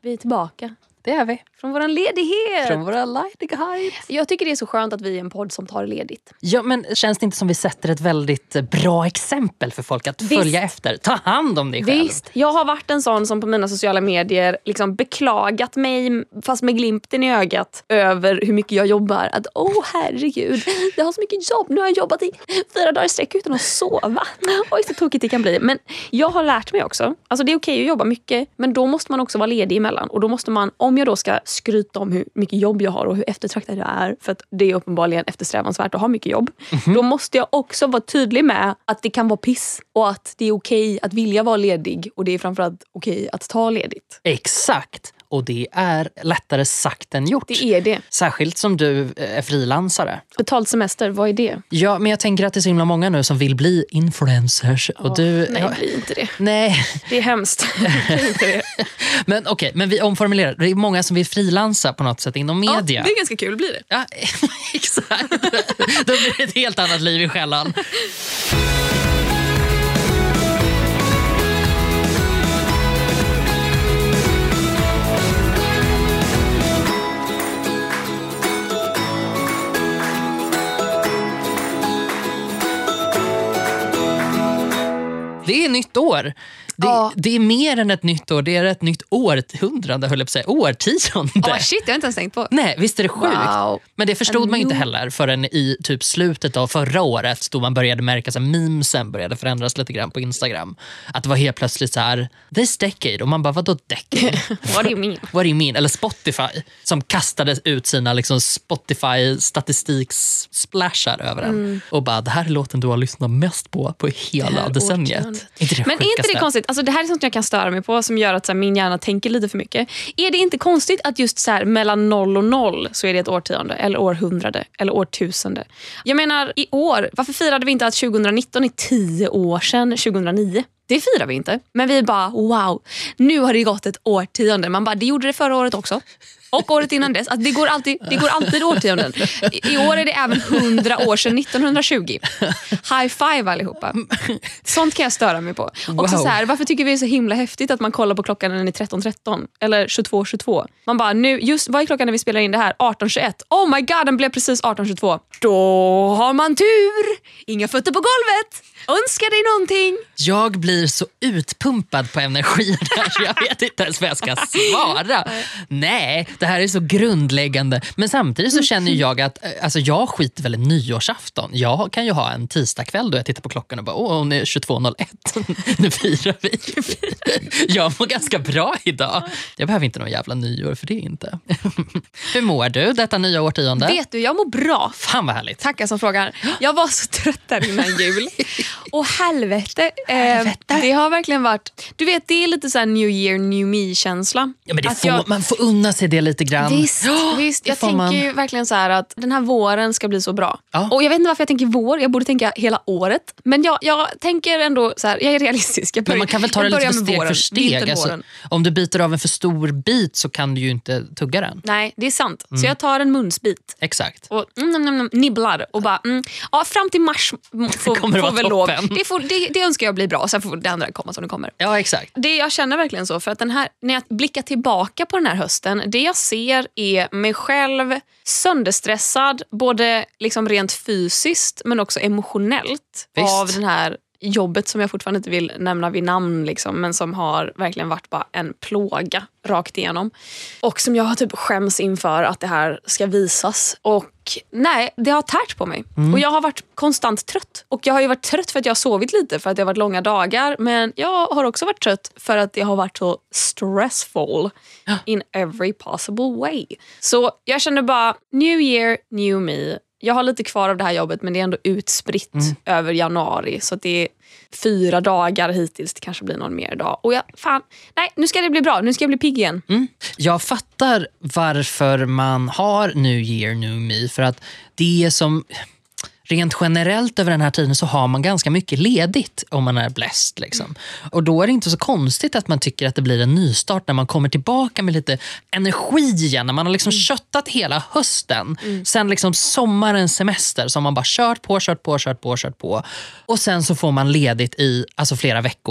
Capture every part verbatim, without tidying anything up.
Vi är tillbaka. Det är vi. Från våran ledighet. Från våra ledighet. Jag tycker det är så skönt att vi är en podd som tar ledigt. Ja, men känns det inte som vi sätter ett väldigt bra exempel för folk att Visst. följa efter? Ta hand om dig själv. Visst, jag har varit en sån som på mina sociala medier liksom beklagat mig, fast med glimten i ögat, över hur mycket jag jobbar. Att åh oh, herregud, jag har så mycket jobb. Nu har jag jobbat i fyra dagar i sträck utan att sova. Oj, så tokigt det kan bli. Men jag har lärt mig också. Alltså det är okej att jobba mycket, men då måste man också vara ledig emellan. Och då måste man, om jag då ska skryta om hur mycket jobb jag har och hur eftertraktad jag är, för att det är uppenbarligen eftersträvansvärt att ha mycket jobb, mm-hmm. då måste jag också vara tydlig med att det kan vara piss och att det är okej att vilja vara ledig och det är framförallt okej att ta ledigt. Exakt. Och det är lättare sagt än gjort. Det är det. Särskilt som du är frilansare. Betalt semester, vad är det? Ja, men jag tänker att det är så himla många nu som vill bli influencers. Och oh, du, nej, ja, bli inte det. Nej. Det är hemskt. Bli inte det. Men okej, okay, men vi omformulerar. Det är många som vill frilansa på något sätt inom media. Ja, det är ganska kul, blir det. Ja, exakt. Då blir det ett helt annat liv i själlan. Det är nytt år. Det, ja. det är mer än ett nytt år. Det är ett nytt århundrade, höll jag på att säga. Årtionde. Oh, shit, jag har inte ens tänkt på. Nej, visst är det sjukt. Wow. Men det förstod And man you... inte heller förrän i typ slutet av förra året, då man började märka att memesen började förändras lite grann på Instagram. Att det var helt plötsligt så här, this decade. Och man bara, vadå decade? What do you mean? What do you mean? Eller Spotify, som kastade ut sina liksom, Spotify-statistiks-splashar över en. Mm. Och bara, det här är låten du har lyssnat mest på på hela decenniet. Inte det Men är inte det konstigt? Alltså, det här är sånt jag kan störa mig på, som gör att så här, min hjärna tänker lite för mycket. Är det inte konstigt att just så här, mellan noll och noll så är det ett årtionde, eller århundrade, eller årtusende? Jag menar, i år, varför firade vi inte att tjugonitton är tio år sedan tjugohundranio? Det firar vi inte. Men vi bara, wow, nu har det gått ett årtionde. Man bara, det gjorde det förra året också. Och året innan dess. Att det, går alltid, det går alltid årtionden. I, I år är det även hundra år sedan nittonhundratjugo. High five allihopa. Sånt kan jag störa mig på. Wow. Också så här, varför tycker vi det är så himla häftigt att man kollar på klockan när den är tretton tretton? Eller tjugotvå tjugotvå. Man bara, nu, just, vad är klockan när vi spelar in det här? arton tjugoett. Oh my god, den blev precis arton tjugotvå. Då har man tur. Inga fötter på golvet. Önskar dig någonting. Jag blir så utpumpad på energi där, så jag vet inte ens vad jag ska svara. Nej, det här är så grundläggande. Men samtidigt så känner jag att alltså, jag skiter väl i nyårsafton. Jag kan ju ha en tisdagkväll då jag tittar på klockan och bara, åh, hon är tjugotvå noll ett. Nu firar vi. Jag mår ganska bra idag. Jag behöver inte någon jävla nyår för det inte. Hur mår du detta nya årtionde? Vet du, jag mår bra. Fan vad härligt. Tackar som frågar. Jag var så trött där innan jul. Och helvete, eh, helvete. Det har verkligen varit, du vet, det är lite så här New Year, New Me-känsla. Ja, men det att får, jag, man får unna sig det lite grann. Visst, oh, visst. Jag tänker man. ju verkligen så här att den här våren ska bli så bra. Ja. Och jag vet inte varför jag tänker vår, jag borde tänka hela året. Men jag, jag tänker ändå så här, jag är realistisk. Jag börjar, men man kan väl ta det lite för steg våren, för steg. Alltså, om du biter av en för stor bit så kan du ju inte tugga den. Nej, det är sant. Mm. Så jag tar en munsbit. Exakt. Och mm, mm, mm, nibblar och bara, mm, ja, fram till mars får, kommer får det väl vara lov. Det, får, det, det önskar jag bli bra, och sen får det andra komma som det kommer. Ja, exakt. Det jag känner verkligen så, för att den här, när jag blickar tillbaka på den här hösten, det jag ser är mig själv sönderstressad, både liksom rent fysiskt men också emotionellt. Visst. Av den här jobbet som jag fortfarande inte vill nämna vid namn liksom, men som har verkligen varit bara en plåga rakt igenom. Och som jag har typ skäms inför att det här ska visas. Och nej, det har tärt på mig. Mm. Och jag har varit konstant trött. Och jag har ju varit trött för att jag har sovit lite, för att det har varit långa dagar. Men jag har också varit trött för att det har varit så stressful in every possible way. Så jag känner bara, new year, new me. Jag har lite kvar av det här jobbet, men det är ändå utspritt mm. över januari. Så att det är fyra dagar hittills. Det kanske blir någon mer dag. Och jag, fan, nej, nu ska det bli bra. Nu ska jag bli pigg igen. Mm. Jag fattar varför man har New Year, New Me. För att det är som... Rent generellt över den här tiden så har man ganska mycket ledigt om man är blessed. Liksom. Mm. Och då är det inte så konstigt att man tycker att det blir en nystart när man kommer tillbaka med lite energi igen. När man har liksom mm. köttat hela hösten. Mm. Sen liksom sommarens semester som man bara kört på, kört på, kört på, kört på. Och sen så får man ledigt i alltså flera veckor.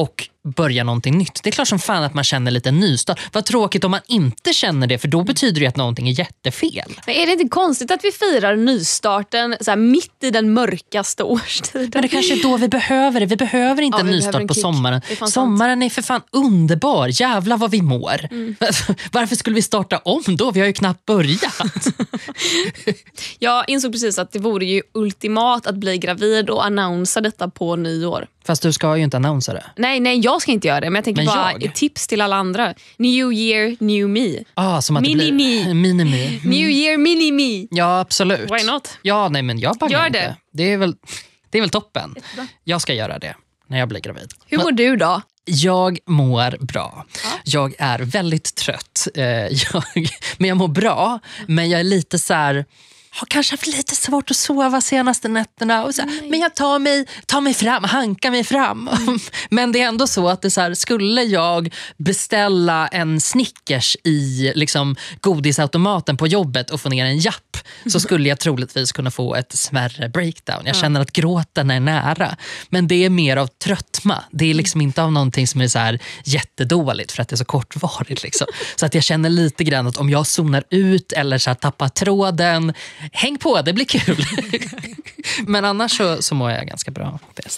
och börja någonting nytt. Det är klart som fan att man känner lite nystart. Vad tråkigt om man inte känner det, för då betyder det att någonting är jättefel. Men är det inte konstigt att vi firar nystarten så här, mitt i den mörkaste årstiden? Men det kanske är då vi behöver det. Vi behöver inte ja, en vi nystart en på kick. sommaren. Är sommaren är för fan underbar. Jävlar vad vi mår. Mm. Varför skulle vi starta om då? Vi har ju knappt börjat. Jag insåg precis att det vore ju ultimat att bli gravid och annonsa detta på nyår. Fast du ska ju inte annonsera det. Nej, nej, jag ska inte göra det. Men jag tänker men bara jag? ett tips till alla andra. New year, new me. Ah, som att mini det blir... me. Mini me. Mm. New year, mini me. Ja, absolut. Why not? Ja, nej, men jag bangar Gör inte. det. Det är väl, det är väl toppen. Jag ska göra det när jag blir gravid. Hur mår du då? Jag mår bra. Ja. Jag är väldigt trött. Eh, jag, men jag mår bra. Men jag är lite så här... har kanske haft lite svårt att sova senaste nätterna. Och så, men jag tar mig, tar mig fram, hankar mig fram. Mm. Men det är ändå så att det så här, skulle jag beställa en Snickers i liksom, godisautomaten på jobbet och få ner en japp, så skulle jag troligtvis kunna få ett smärre breakdown. Jag känner att gråten är nära. Men det är mer av tröttma. Det är liksom inte av någonting som är så här jättedåligt för att det är så kortvarigt. Liksom. Så att jag känner lite grann att om jag zonar ut eller så här, tappar tråden, häng på, det blir kul. Men annars så, så mår jag ganska bra.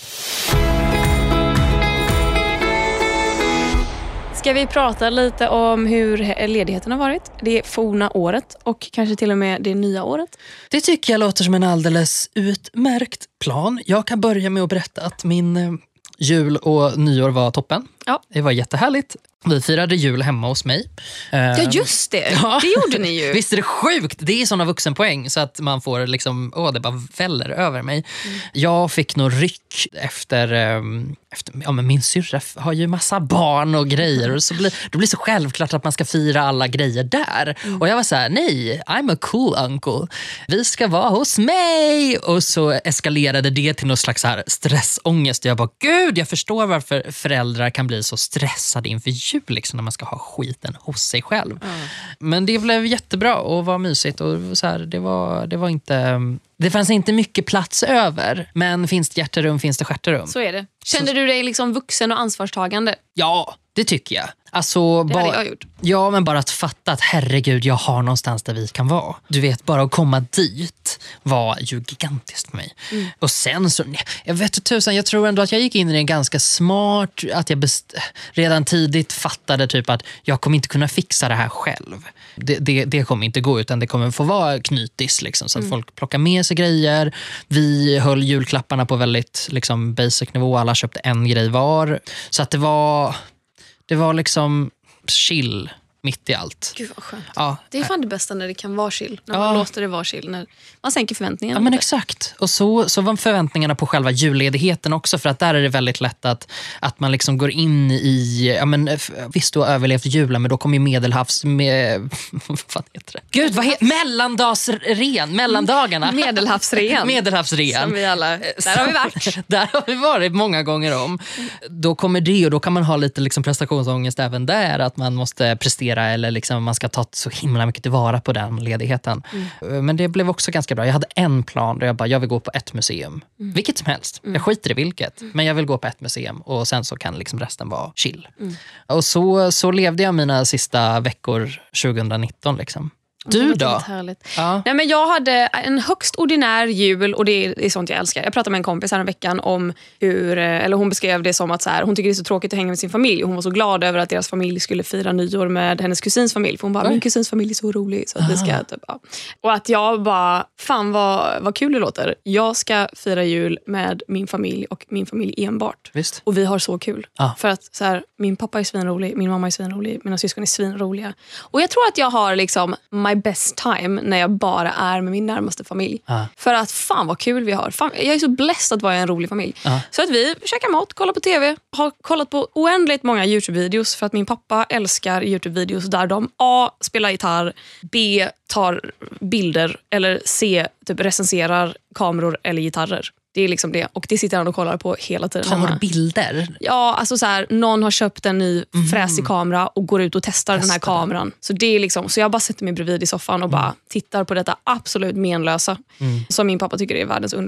Ska vi prata lite om hur ledigheten har varit? Det forna året och kanske till och med det nya året. Det tycker jag låter som en alldeles utmärkt plan. Jag kan börja med att berätta att min eh, jul och nyår var toppen. Ja. Det var jättehärligt. Vi firade jul hemma hos mig. Ja, just det. Ja. Det gjorde ni ju. Visst är det sjukt? Det är såna vuxenpoäng så att man får liksom, åh, det bara väller över mig. Mm. Jag fick nog ryck efter, um, efter ja, men min syrra har ju massa barn och grejer. Och så blir, då blir det så självklart att man ska fira alla grejer där. Mm. Och jag var så här, nej, I'm a cool uncle. Vi ska vara hos mig. Och så eskalerade det till någon slags så här stressångest. Jag bara, gud, jag förstår varför föräldrar kan bli så stressade inför jul. Liksom, när man ska ha skiten hos sig själv. Mm. Men det blev jättebra och var mysigt och så här, det var, det var inte... Det fanns inte mycket plats över, men finns det hjärterum finns det stjärterum. Så är det. Kände så... du dig liksom vuxen och ansvarstagande? Ja, det tycker jag. Alltså, det bara, hade jag gjort. Ja, men bara att fatta att herregud, jag har någonstans där vi kan vara. Du vet, bara att komma dit var ju gigantiskt för mig. Mm. Och sen så, jag vet inte tusan, jag tror ändå att jag gick in i det ganska smart. Att jag best, redan tidigt fattade typ att jag kommer inte kunna fixa det här själv. Det, det, det kommer inte gå, utan det kommer få vara knytis liksom, så att mm. folk plockar med sig grejer. Vi höll julklapparna på väldigt liksom, basic nivå. Alla köpte en grej var. Så att det var... Det var liksom chill mitt i allt. Gud vad skönt. Ja. Det är fan det bästa när det kan vara chill. När man ja. låter det vara chill. När man sänker förväntningarna. Ja, men exakt. Och så, så var förväntningarna på själva julledigheten också. För att där är det väldigt lätt att, att man liksom går in i... Ja, men, visst, du har överlevt julen, men då kommer ju medelhavs... Med, vad heter det? Gud, vad heter mellandagsren? Mellandagarna. Medelhavsren. Medelhavsren. Som vi alla... Där har vi varit. Där har vi varit många gånger om. Då kommer det och då kan man ha lite liksom prestationsångest även där. Att man måste prestera eller liksom man ska ta så himla mycket tillvara på den ledigheten. Mm. Men det blev också ganska bra. Jag hade en plan där jag bara, jag vill gå på ett museum. Mm. Vilket som helst. Mm. Jag skiter i vilket. Mm. Men jag vill gå på ett museum och sen så kan liksom resten vara chill. Mm. Och så, så levde jag mina sista veckor tjugonitton liksom. Du då? Ja. Nej, men jag hade en högst ordinär jul och det är sånt jag älskar. Jag pratade med en kompis här en veckan om hur, eller hon beskrev det som att så här, hon tycker det är så tråkigt att hänga med sin familj och hon var så glad över att deras familj skulle fira nyår med hennes kusins familj. För hon bara, Oj. min kusins familj är så rolig så att vi ska typ, ja. Och att jag bara, fan vad, vad kul det låter. Jag ska fira jul med min familj och min familj enbart. Visst. Och vi har så kul. Ah. För att så här, min pappa är svinrolig, min mamma är svinrolig, mina syskon är svinroliga. Och jag tror att jag har liksom my best time när jag bara är med min närmaste familj. Ah. För att fan vad kul vi har. Fan, jag är så blessed att vara i en rolig familj. Ah. Så att vi käkar mat, kollar på tv, har kollat på oändligt många YouTube-videos för att min pappa älskar YouTube-videos där de A. spelar gitarr, B. tar bilder eller C. typ recenserar kameror eller gitarrer. Det är liksom det. Och det sitter han och kollar på hela tiden. Tar bilder? Ja, alltså så här, någon har köpt en ny mm. fräsig kamera och går ut och testar, testar den här kameran. Så det är liksom, så jag bara sätter mig bredvid i soffan och mm. bara tittar på detta absolut menlösa. Mm. Som min pappa tycker är världens underhållning.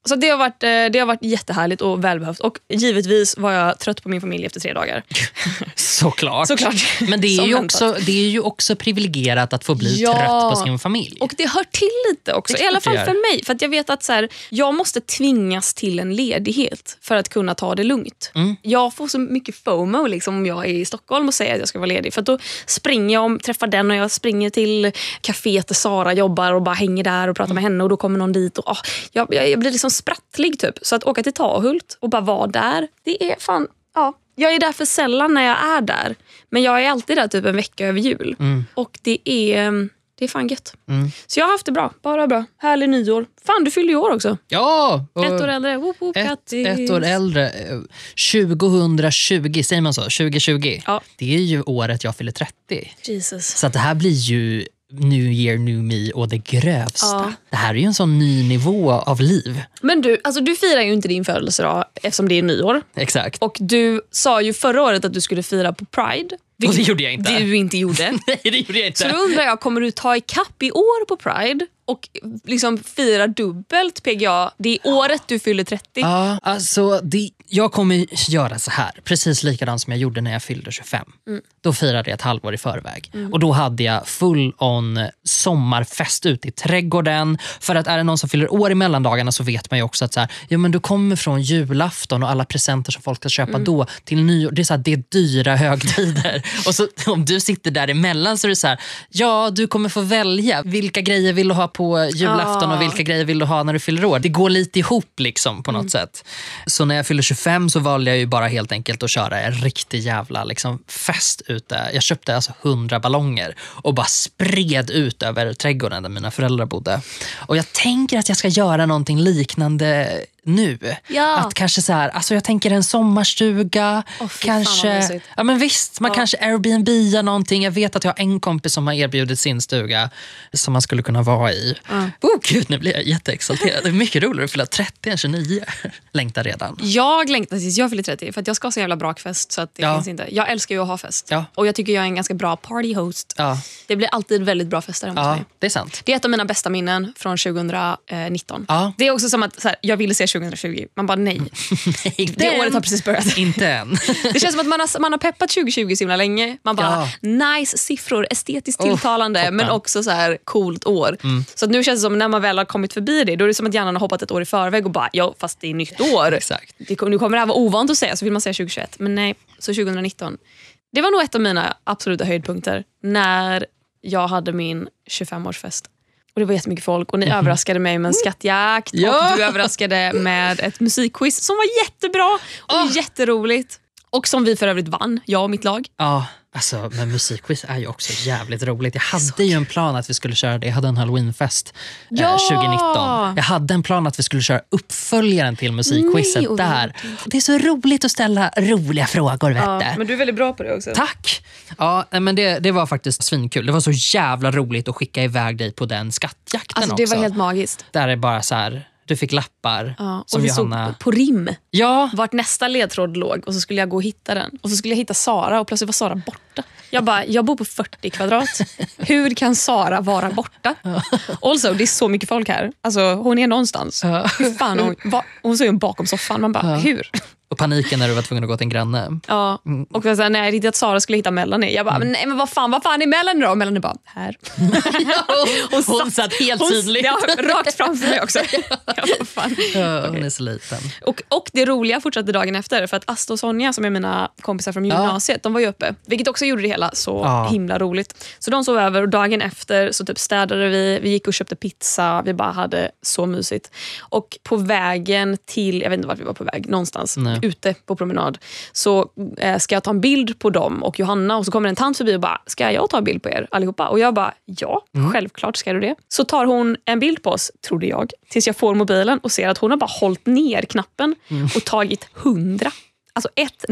Så det har, varit, det har varit jättehärligt och välbehövt. Och givetvis var jag trött på min familj efter tre dagar. Såklart. Såklart. Men det är, ju också, det är ju också privilegierat att få bli ja. trött på sin familj. Och det hör till lite också. I alla fall för mig. För att jag vet att så här, jag måste tvingas till en ledighet för att kunna ta det lugnt. Mm. Jag får så mycket FOMO liksom, om jag är i Stockholm och säger att jag ska vara ledig. För att då springer jag om, träffar den och jag springer till kaféet där Sara jobbar och bara hänger där och pratar mm. med henne och då kommer någon dit. Och, oh, jag, jag, jag blir liksom sprattlig typ. Så att åka till Tahult och bara vara där, det är fan, ja. Jag är där för sällan när jag är där. Men jag är alltid där typ en vecka över jul. Mm. Och det är, det är fan gött. Mm. Så jag har haft det bra, bara bra. Härlig nyår. Fan, du fyllde ju år också. Ja! Ett år äldre. Woop, woop, ett, ett år äldre. tjugohundratjugo, säger man så? tjugohundratjugo. Ja. Det är ju året jag fyller trettio. Jesus. Så att det här blir ju New year, new me och det grövsta. Ja. Det här är ju en sån ny nivå av liv. Men du, alltså du firar ju inte din födelsedag eftersom det är nyår. Exakt. Och du sa ju förra året att du skulle fira på Pride. Och det gjorde jag inte. Det du inte gjorde. Nej, det gjorde jag inte. Så då undrar jag, kommer du ta i kapp i år på Pride och liksom fira dubbelt P G A? Det är året du fyller trettio. Ja, alltså det, jag kommer göra så här. Precis likadant som jag gjorde när jag fyllde tjugofem. Mm. Då firade jag ett halvår i förväg. Mm. Och då hade jag full on sommarfest ute i trädgården. För att är det någon som fyller år i mellandagarna så vet man ju också att så här, ja, men du kommer från julafton och alla presenter som folk ska köpa mm. då till nyår. Det är så här, det är dyra högtider. Och så om du sitter däremellan så är det så här, ja, du kommer få välja vilka grejer vill du ha på julafton ah. och vilka grejer vill du ha när du fyller år. Det går lite ihop liksom på något mm. sätt. Så när jag fyller tjugofem så valde jag ju bara helt enkelt att köra en riktig jävla liksom fest ute. Jag köpte alltså hundra ballonger och bara spred ut över trädgården där mina föräldrar bodde. Och jag tänker att jag ska göra någonting liknande nu. Ja. Att kanske så här, alltså jag tänker en sommarstuga, oh, kanske, ja men visst, man ja. kanske Airbnb någonting. Jag vet att jag har en kompis som har erbjudit sin stuga som man skulle kunna vara i. Mm. Oh gud, nu blir jag jätteexalterad. Det är mycket roligare att fylla trettio än tjugonio. Längtar redan. Jag längtar tills jag fyller trettio för att jag ska ha så jävla brakfest så att det ja. finns inte. Jag älskar ju att ha fest. Ja. Och jag tycker jag är en ganska bra party host. Ja. Det blir alltid väldigt bra fester hemma hos ja, mig. Det är sant. Det är ett av mina bästa minnen från tjugonitton. Ja. Det är också som att så här, jag ville se tjugohundratjugo. Man bara nej. nej det året har precis börjat. Inte än. Det känns som att man har, man har peppat tjugotjugo så himla länge. Man bara, ja. nice siffror, estetiskt tilltalande, oh, men också så här coolt år. Mm. Så att nu känns det som när man väl har kommit förbi det, då är det som att hjärnan har hoppat ett år i förväg och bara, ja fast det är nytt år. Exakt. Det, nu kommer det här vara ovant att säga, så vill man säga tjugohundratjugoett. Men nej, så tjugonitton. Det var nog ett av mina absoluta höjdpunkter när jag hade min tjugofemårsfest. Och det var jättemycket folk och ni mm. överraskade mig med en skattjakt ja. och du överraskade med ett musikquiz som var jättebra och oh. jätteroligt. Och som vi för övrigt vann, jag och mitt lag. Ja, alltså men musikquiz är ju också jävligt roligt. Jag hade så ju en plan att vi skulle köra det. Jag hade en Halloweenfest ja. eh, tjugonitton. Jag hade en plan att vi skulle köra uppföljaren till musikquizet Nej, där. Det är så roligt att ställa roliga frågor, vet ja, du. Men du är väldigt bra på det också. Tack! Ja, men det, det var faktiskt svinkul. Det var så jävla roligt att skicka iväg dig på den skattjakten alltså, det också. var helt magiskt. Där är bara så här... Du fick lappar ja, som och Johanna... såg på rim ja. vart nästa ledtråd låg. Och så skulle jag gå och hitta den. Och så skulle jag hitta Sara och plötsligt var Sara borta. Jag bara, jag bor på fyrtio kvadrat. Hur kan Sara vara borta? Also, det är så mycket folk här. Alltså, hon är någonstans. Ja. Fan, hon, va, hon står ju bakom soffan. Man bara, ja. hur? Och paniken när du var tvungen att gå till en granne. Ja, och så här, när jag riktigt att Sara skulle hitta Melanie. Jag bara, mm. men nej men vad fan, vad fan är Melanie då? Och Melanie bara, här. ja, hon, hon, hon satt helt tydligt. Ja, rakt framför mig också. ja, vad fan. Ja, hon okay. är så liten. Och, och det roliga fortsatte dagen efter. För att Asta och Sonja, som är mina kompisar från gymnasiet, ja. de var ju uppe. Vilket också gjorde det hela så ja. himla roligt. Så de sov över och dagen efter så typ städade vi. Vi gick och köpte pizza. Vi bara hade så mysigt. Och på vägen till, jag vet inte vart vi var på väg, någonstans. Nej. Ute på promenad så eh, ska jag ta en bild på dem och Johanna och så kommer en tant förbi och bara, ska jag ta en bild på er allihopa? Och jag bara, ja, mm. självklart ska du det. Så tar hon en bild på oss, trodde jag, tills jag får mobilen och ser att hon har bara hållit ner knappen mm. och tagit hundra. Alltså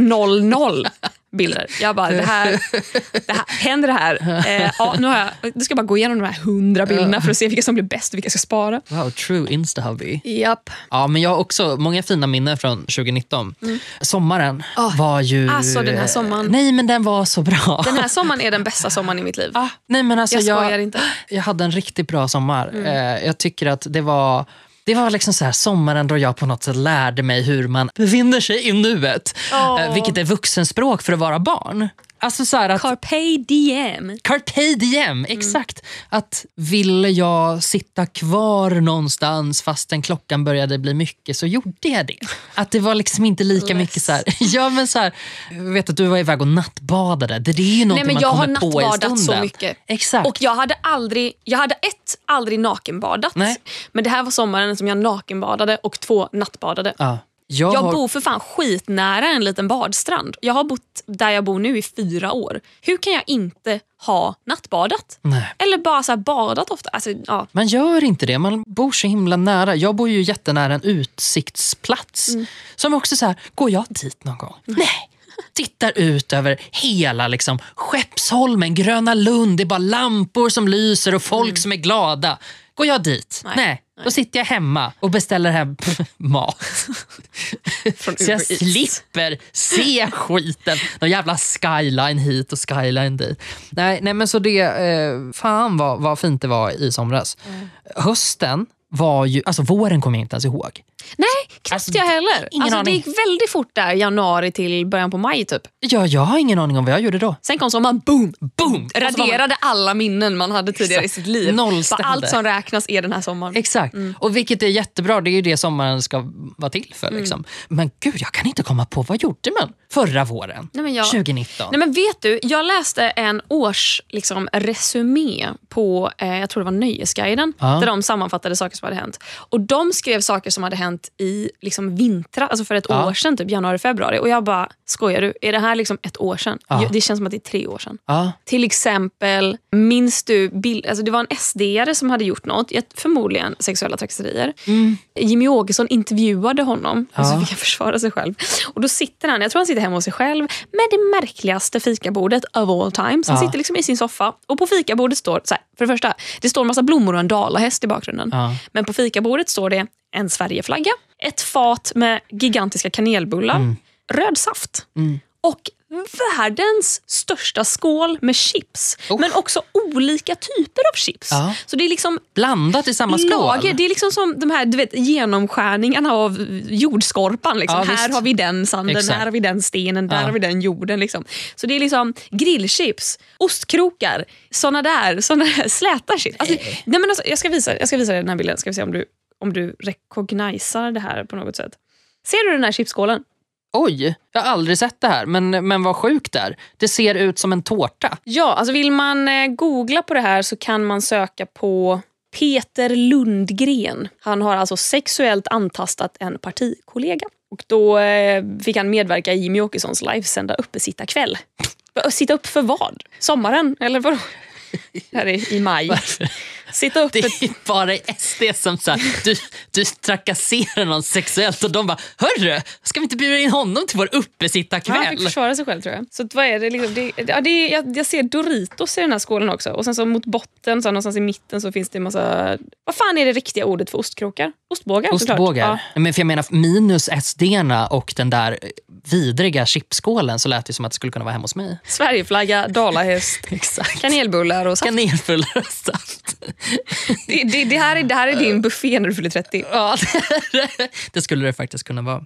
hundra bilder. Jag bara, det här, det här händer det här. Eh, ja, nu har jag, nu ska jag bara gå igenom de här hundra bilderna för att se vilka som blir bäst och vilka jag ska spara. Wow, true Insta-hubby. Japp. Ja, men jag har också många fina minnen från tjugonitton. Mm. Sommaren oh, var ju... Alltså den här sommaren. Nej, men den var så bra. Den här sommaren är den bästa sommaren i mitt liv. Ah, nej, men alltså jag skojar jag, inte. Jag hade en riktigt bra sommar. Mm. Eh, jag tycker att det var... Det var liksom så här sommaren då jag på något sätt lärde mig hur man befinner sig i nuet. Oh. Eh, vilket är vuxenspråk för att vara barn. Alltså så här att, Carpe diem. Carpe diem, exakt. Mm. Att ville jag sitta kvar någonstans fastän klockan började bli mycket så gjorde jag det. Att det var liksom inte lika Less. mycket så här. Ja men så här, jag vet att du var iväg och nattbadade. Det är ju någonting Nej, men man kommer på i stunden. Jag har nattbadat så mycket. Exakt. Och jag hade aldrig, jag hade ett, aldrig nakenbadat. Nej. Men det här var sommaren som jag nakenbadade och två nattbadade. Ja. Jag, jag har... bor för fan skitnära en liten badstrand. Jag har bott där jag bor nu i fyra år. Hur kan jag inte ha nattbadat? Nej. Eller bara så här badat ofta? Alltså, ja. Man gör inte det. Man bor så himla nära. Jag bor ju jättenära en utsiktsplats. Mm. Som också så här, går jag dit någon gång? Mm. Nej. Tittar ut över hela liksom, Skeppsholmen, Gröna Lund. Det är bara lampor som lyser och folk mm. som är glada. Går jag dit? Nej. Nej. Då sitter jag hemma och beställer hem mat. Så jag slipper se skiten. Någon jävla skyline hit och skyline dit. Nej, nej men så det, eh, fan vad, vad fint det var i somras. Mm. Hösten var ju, alltså våren kommer jag inte ens ihåg. Nej, knappt alltså, jag heller. Alltså, det gick väldigt fort där, januari till början på maj typ. Ja, jag har ingen aning om vad jag gjorde då. Sen kom sommaren, boom, boom. Raderade man... alla minnen man hade tidigare Exakt. i sitt liv. Nollställde. Allt som räknas är den här sommaren. Exakt, mm. och vilket är jättebra, det är ju det sommaren ska vara till för. Liksom. Mm. Men gud, jag kan inte komma på, vad gjorde man förra våren? Nej, men jag... tjugonitton. Nej men vet du, jag läste en års liksom, resumé på, eh, jag tror det var Nöjesguiden, ja. där de sammanfattade saker som hade hänt. Och de skrev saker som hade hänt i liksom vintra, alltså för ett ja. år sedan, typ januari, februari. Och jag bara, skojar du? Är det här liksom ett år sedan? Ja. Det känns som att det är tre år sedan. Ja. Till exempel, minns du, bild, alltså det var en S D-are som hade gjort något, förmodligen sexuella trakasserier. Mm. Jimmy Åkesson intervjuade honom, ja. och så fick han försvara sig själv. Och då sitter han, jag tror han sitter hemma hos sig själv, med det märkligaste fikabordet of all time. Så han ja. sitter liksom i sin soffa. Och på fikabordet står, så här, för det första, det står en massa blommor och en dalahäst i bakgrunden. Ja. Men på fikabordet står det en Sverigeflagga, ett fat med gigantiska kanelbullar, mm. röd saft mm. och världens största skål med chips. Oh. Men också olika typer av chips. Ja. Så det är liksom blandat i samma skål. Lager. Det är liksom som de här, du vet, genomskärningarna av jordskorpan. Liksom. Ja, här har vi den sanden, Exakt. här har vi den stenen, där ja. har vi den jorden. Liksom. Så det är liksom grillchips, ostkrokar, såna där, såna där släta chips. Alltså, nej, men alltså, jag ska visa, jag ska visa dig den här bilden. Ska vi se om du om du recognisar det här på något sätt. Ser du den här chipsskålen? Oj, jag har aldrig sett det här, men, men vad sjukt där. Det ser ut som en tårta. Ja, alltså vill man eh, googla på det här så kan man söka på Peter Lundgren. Han har alltså sexuellt antastat en partikollega. Och då eh, fick han medverka i Jimmy Åkessons livesända uppesittarkväll. Sitta upp för vad? Sommaren? Eller vadå? Här är i maj. Varför? Sitta uppe. Det är bara i S D som så här, du, du trakasserar någon sexuellt och de bara, hörru, ska vi inte bjuda in honom till vår uppesittarkväll? Ja, han fick försvara sig själv tror jag. Så vad är det? Liksom, det, ja, det är, jag, jag ser Doritos i den här skålen också. Och sen så mot botten, så någonstans i mitten så finns det en massa, vad fan är det riktiga ordet för ostkrokar? Ostbågar? Ostbågar. Ja. Men för jag menar, minus S D-erna och den där vidriga chipskålen så lät det som att det skulle kunna vara hemma hos mig. Sverigeflagga, dalahäst, kanelbullar och saft. Kanelbullar och saft. Det, det, det, här är, det här är din buffé när du fyller trettio. Ja, det, det skulle det faktiskt kunna vara.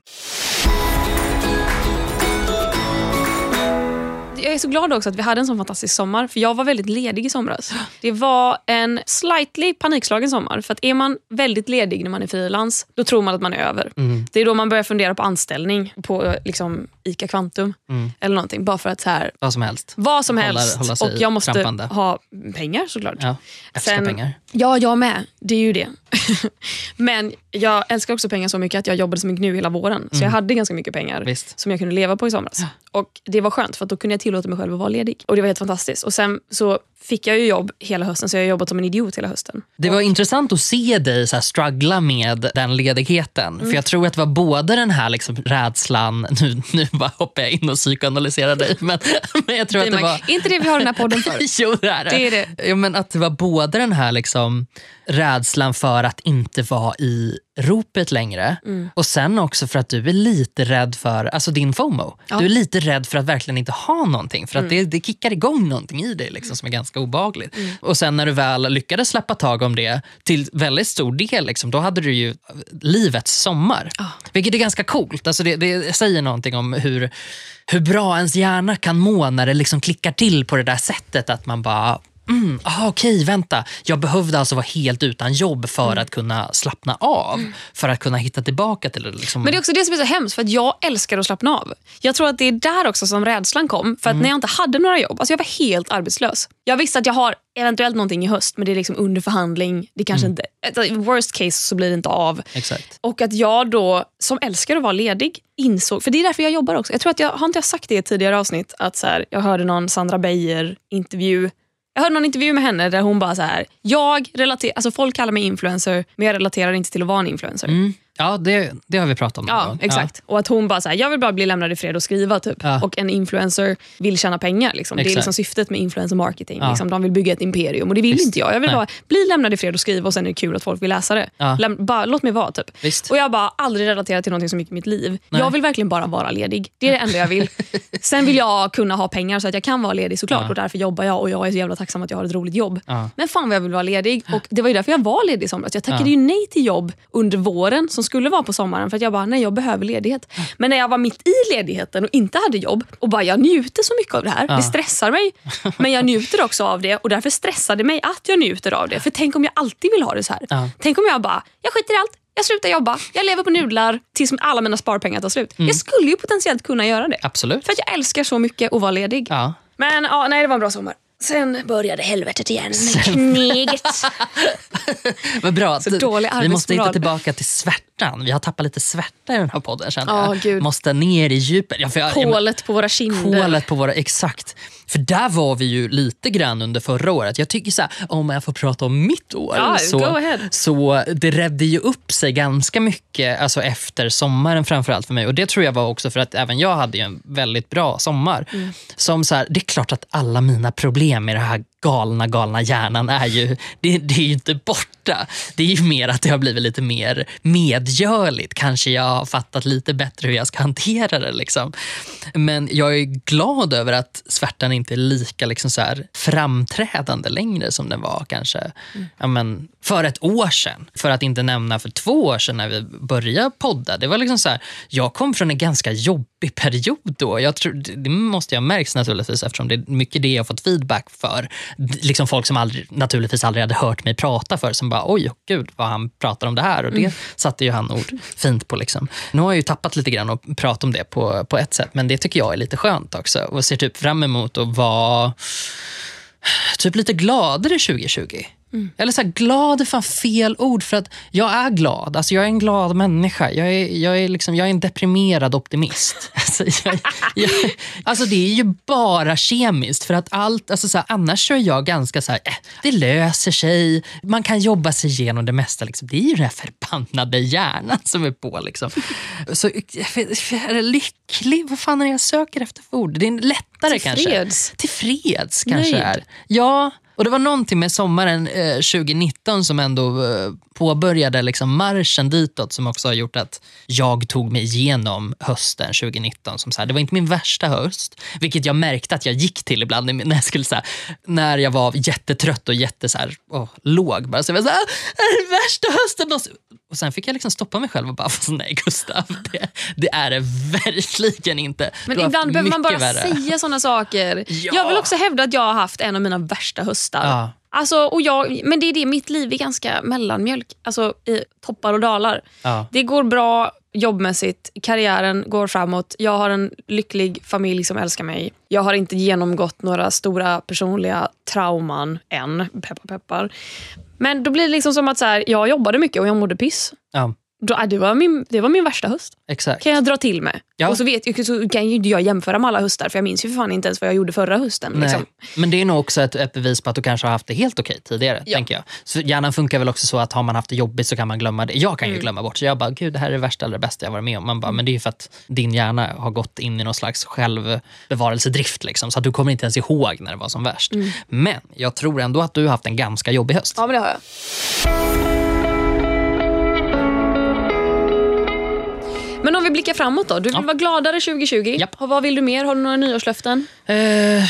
Jag är så glad också att vi hade en sån fantastisk sommar. För jag var väldigt ledig i somras. Det var en slightly panikslagen sommar. För att är man väldigt ledig när man är frilans, då tror man att man är över. Mm. Det är då man börjar fundera på anställning på liksom ICA Kvantum. Mm. Eller någonting. Bara för att så här, vad som helst. Vad som hålla, helst. Hålla och jag måste trampande. ha pengar såklart. Ja, älskar Sen, pengar. Ja, jag med. Det är ju det. Men jag älskar också pengar så mycket att jag jobbade så mycket nu hela våren. Så mm. jag hade ganska mycket pengar Visst. som jag kunde leva på i somras. Ja. Och det var skönt för att då kunde jag tillåta mig själv att vara ledig. Och det var helt fantastiskt. Och sen så fick jag ju jobb hela hösten, så jag har jobbat som en idiot hela hösten. Det var och... intressant att se dig så här struggla med den ledigheten. Mm. För jag tror att det var både den här liksom rädslan, nu, nu bara hoppar jag in och psykoanalyserar dig, men, men jag tror det att det var... Är inte det vi har den här podden för? Jo, det är det. det, är det. Ja, men att det var både den här liksom rädslan för att inte vara i ropet längre. Mm. Och sen också för att du är lite rädd för, alltså din FOMO. Ja. Du är lite rädd för att verkligen inte ha någonting. För att mm. det, det kickar igång någonting i dig liksom, som är ganska obehagligt. Mm. Och sen när du väl lyckades släppa tag om det till väldigt stor del, liksom, då hade du ju livets sommar. Oh. Vilket är ganska coolt. Alltså det, det säger någonting om hur, hur bra ens hjärna kan må när det liksom klickar till på det där sättet att man bara... Mm, ah, okej, vänta. Jag behövde alltså vara helt utan jobb för mm. att kunna slappna av. Mm. För att kunna hitta tillbaka till det. Liksom. Men det är också det som är så hemskt, för att jag älskar att slappna av. Jag tror att det är där också som rädslan kom. För att mm. när jag inte hade några jobb, alltså jag var helt arbetslös. Jag visste att jag har eventuellt någonting i höst, men det är liksom under förhandling. Det kanske mm. inte, worst case så blir det inte av. Exakt. Och att jag då, som älskar att vara ledig, insåg, för det är därför jag jobbar också. Jag tror att jag, har inte jag sagt det i ett tidigare avsnitt, att så här, jag hörde någon Sandra Beijer intervju. Jag hörde någon intervju med henne där hon bara så här, jag relaterar, alltså folk kallar mig influencer, men jag relaterar inte till att vara en influencer. Mm. Ja, det, det har vi pratat om. Ja, exakt. Ja. Och att hon bara så här, jag vill bara bli lämnad i fred och skriva typ. Ja. Och en influencer vill tjäna pengar liksom. Det är liksom syftet med influencer marketing. Ja. Liksom. De vill bygga ett imperium och det vill Visst. inte jag. Jag vill Nej. bara bli lämnad i fred och skriva och sen är det kul att folk vill läsa det. Ja. Läm- bara, låt mig vara typ. Visst. Och jag har bara aldrig relaterat till någonting så mycket i mitt liv. Nej. Jag vill verkligen bara vara ledig. Det är det enda jag vill. Sen vill jag kunna ha pengar så att jag kan vara ledig såklart. Ja. Och därför jobbar jag och jag är så jävla tacksam att jag har ett roligt jobb. Ja. Men fan vad jag vill vara ledig. Och det var ju därför jag var ledig i somras. Jag tackade ja. ju nej till jobb under våren som skulle vara på sommaren. För att jag bara, nej jag behöver ledighet. Men när jag var mitt i ledigheten och inte hade jobb och bara, jag njuter så mycket av det här. Ja. Det stressar mig. Men jag njuter också av det och därför stressar det mig att jag njuter av det. För tänk om jag alltid vill ha det så här. Ja. Tänk om jag bara, jag skiter i allt. Jag slutar jobba. Jag lever på nudlar tills alla mina sparpengar tar slut. Mm. Jag skulle ju potentiellt kunna göra det. Absolut. För att jag älskar så mycket att vara ledig. Ja. Men ja, nej det var en bra sommar. Sen började helvetet igen med kneget. Vad bra. Så dålig vi måste hitta tillbaka till svärtan. Vi har tappat lite svärta i den här podden. Oh, jag måste ner i djupet. Ja, jag, Kolet jag, på våra kinder. Kolet på våra, exakt. För där var vi ju lite grann under förra året. Jag tycker så här, om jag får prata om mitt år. Ja, så, go ahead. så det räddade ju upp sig ganska mycket alltså efter sommaren framförallt för mig. Och det tror jag var också för att även jag hade ju en väldigt bra sommar. Mm. Som så här, det är klart att alla mina problem med det här galna, galna hjärnan är ju, det, det är ju inte borta. Det är ju mer att det har blivit lite mer medgörligt. Kanske jag har fattat lite bättre hur jag ska hantera det liksom. Men jag är glad över att svärtan inte är lika liksom så här framträdande längre som den var kanske mm. ja, men, för ett år sedan. För att inte nämna för två år sedan när vi började podda. Det var liksom så här, jag kom från en ganska jobbig period då. Jag tror, det måste jag märks naturligtvis eftersom det är mycket det jag har fått feedback för. Liksom folk som aldrig, naturligtvis aldrig hade hört mig prata för som bara, oj gud vad han pratar om det här och det mm. satte ju han ord fint på liksom. Nu har jag ju tappat lite grann och pratat om det på, på ett sätt, men det tycker jag är lite skönt också och ser typ fram emot att vara typ lite gladare tjugo tjugo. Mm. Eller så här, glad är fan fel ord för att jag är glad. Alltså jag är en glad människa. Jag är, jag är, liksom, jag är en deprimerad optimist. Alltså, jag, jag, alltså det är ju bara kemiskt för att allt, alltså så här, annars så är jag ganska så här, eh, det löser sig. Man kan jobba sig igenom det mesta. Liksom. Det är ju den här förbannade hjärnan som är på. Liksom. Så jag är lycklig. Vad fan är det jag söker efter för ord? Det är lättare till kanske. Freds. Till freds kanske är. Ja. Och det var någonting med sommaren eh, tjugo nitton som ändå eh, påbörjade liksom marschen ditåt som också har gjort att jag tog mig igenom hösten tjugo nitton. Som så här, det var inte min värsta höst, vilket jag märkte att jag gick till ibland när jag, skulle, så här, när jag var jättetrött och jätte, så här, åh, låg. Bara, så jag var så här, är det värsta hösten? Och sen fick jag liksom stoppa mig själv och bara, nej Gustav, det, det är det verkligen inte. Men ibland behöver man bara värre. säga sådana saker. Ja. Jag vill också hävda att jag har haft en av mina värsta höstar. Ja. Alltså, och jag, men det är det, mitt liv är ganska mellanmjölk. Alltså i toppar och dalar. Ja. Det går bra jobbmässigt, karriären går framåt. Jag har en lycklig familj som älskar mig. Jag har inte genomgått några stora personliga trauman än. Peppar, peppar. Men då blir det liksom som att så här, jag jobbade mycket och jag mådde piss. Ja. Då, det, var min, det var min värsta höst. Exakt. Kan jag dra till med. Ja. Och så, vet jag, så kan ju inte jag jämföra med alla höstar. För jag minns ju för fan inte ens vad jag gjorde förra hösten. Liksom. Men det är nog också ett, ett bevis på att du kanske har haft det helt okej tidigare. Ja. Tänker jag. Så hjärnan funkar väl också så att har man haft det jobbigt så kan man glömma det. Jag kan ju mm. glömma bort. Så jag bara, gud det här är det värsta eller det bästa jag varit med om. Man bara, mm. men det är ju för att din hjärna har gått in i någon slags självbevarelsedrift. Liksom, så att du kommer inte ens ihåg när det var som värst. Mm. Men jag tror ändå att du har haft en ganska jobbig höst. Ja, men det har jag. blicka framåt då? Du vill Ja. vara gladare tjugo tjugo. Japp. Och vad vill du mer? Har du några nyårslöften? Eh,